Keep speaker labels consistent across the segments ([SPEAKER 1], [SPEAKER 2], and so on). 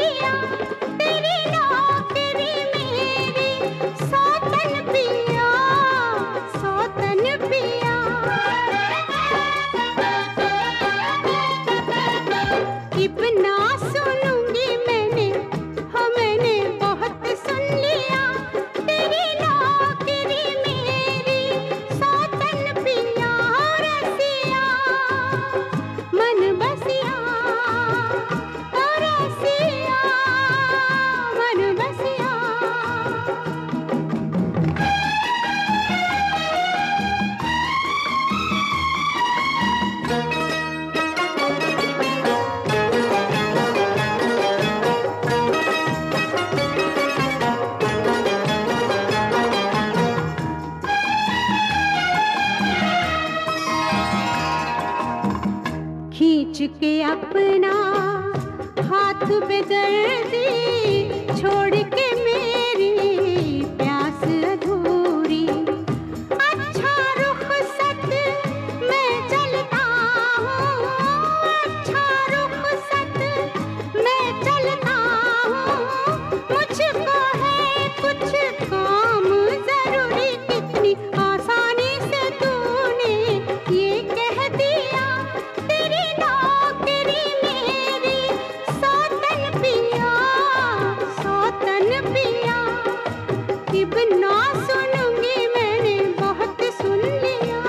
[SPEAKER 1] दिया तेरी नौकरी मेरी सौतन पिया, सौतन पिया। अब ना सुनूंगी मैंने, हाँ मैंने बहुत सुन लिया तेरी नौकरी मेरी सौतन पिया। रसिया मन बसिया, रसिया मन बसिया। खींच के अपना हाथ बेदर्दी छोड़ के मेरी प्यास अधूरी। अच्छा रुखसत मैं चलता हूँ, अच्छा रुखसत मैं चलता हूँ। मुझको है कुछ काम जरूरी, कितनी आसानी से तूने ये कह दिया तेरी नौकरी मेरी सौतन पिया, सौतन पिया। अब ना सुनूंगी मैंने बहुत सुन लिया।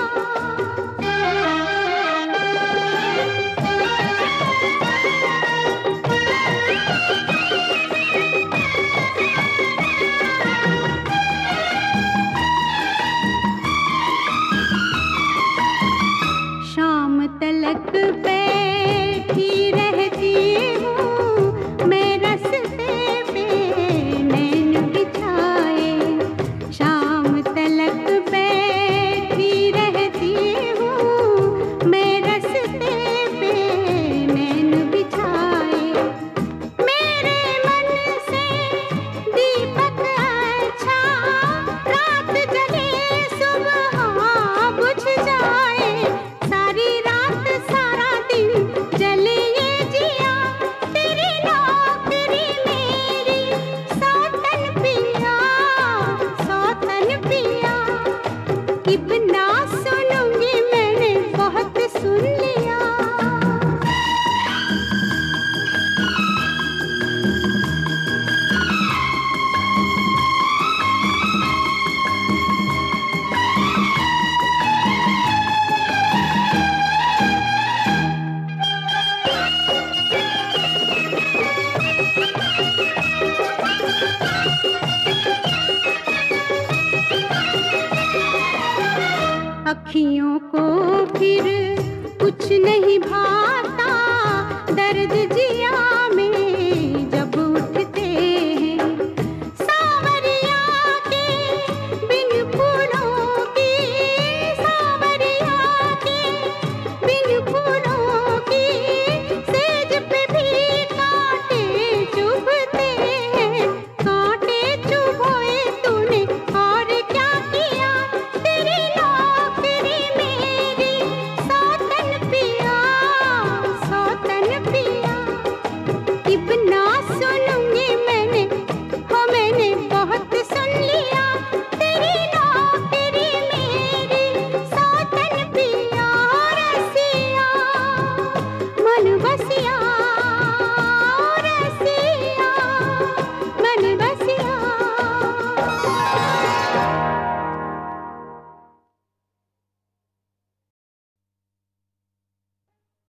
[SPEAKER 1] शाम तलक बैठी रहती हूँ मैं रस्ते पे नैन बिछाए। शाम तलक बैठी रहती हूँ मैं रस्ते पे नैन बिछाए। मेरे मन से दीपक अच्छा रात जले सुबह बुझ जाए। सारी रात सारा दिन जले ये जिया तेरी नौकरी मेरी सौतन पिया, सौतन पिया। अब ना सुनूंगी मैंने बहुत सुन लिया। अखियों को फिर कुछ नहीं भाया।